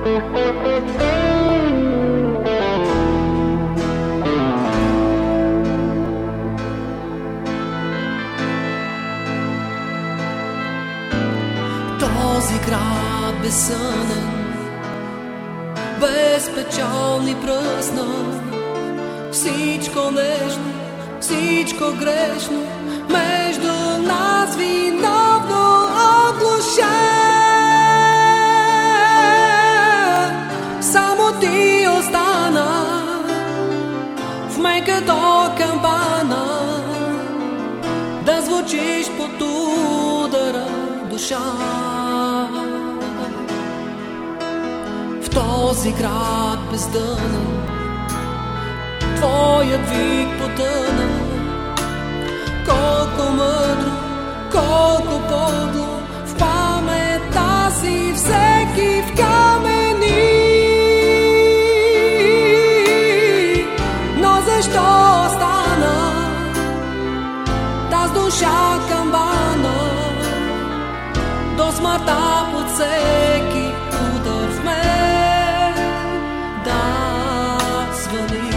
Този град безсънен, без печални пръсна, всичко нежно, всичко грешно, между нас виновно оглуша. Само ти остана в меката камбана, да звучиш под удара душа. В този град бездънен, твоят вик потъна. Колко мъдро, колко подло, в паметта си всеки вкамени. Но защо остана таз душа камбана, до смъртта под всеки удар в мен да звъни.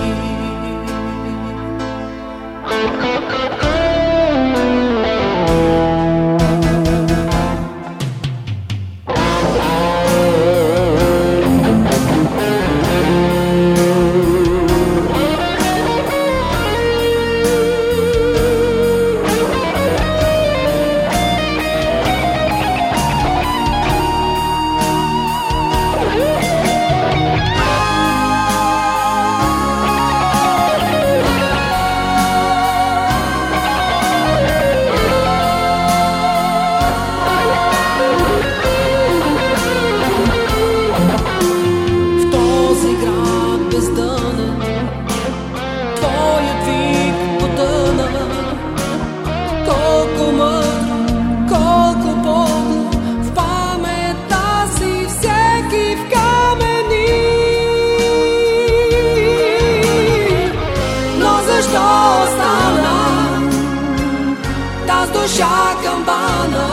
Душа камбана,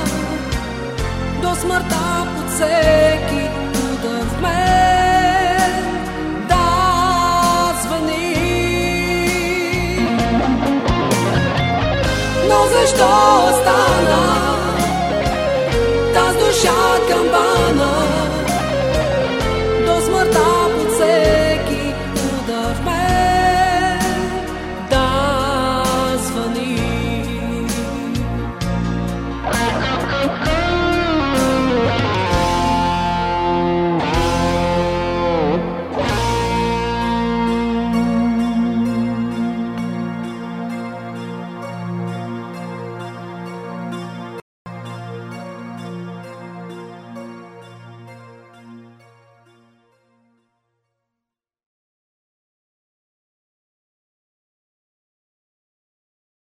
до смъртта под всеки удар в мен да звъни. Но защо остана таз душа камбана?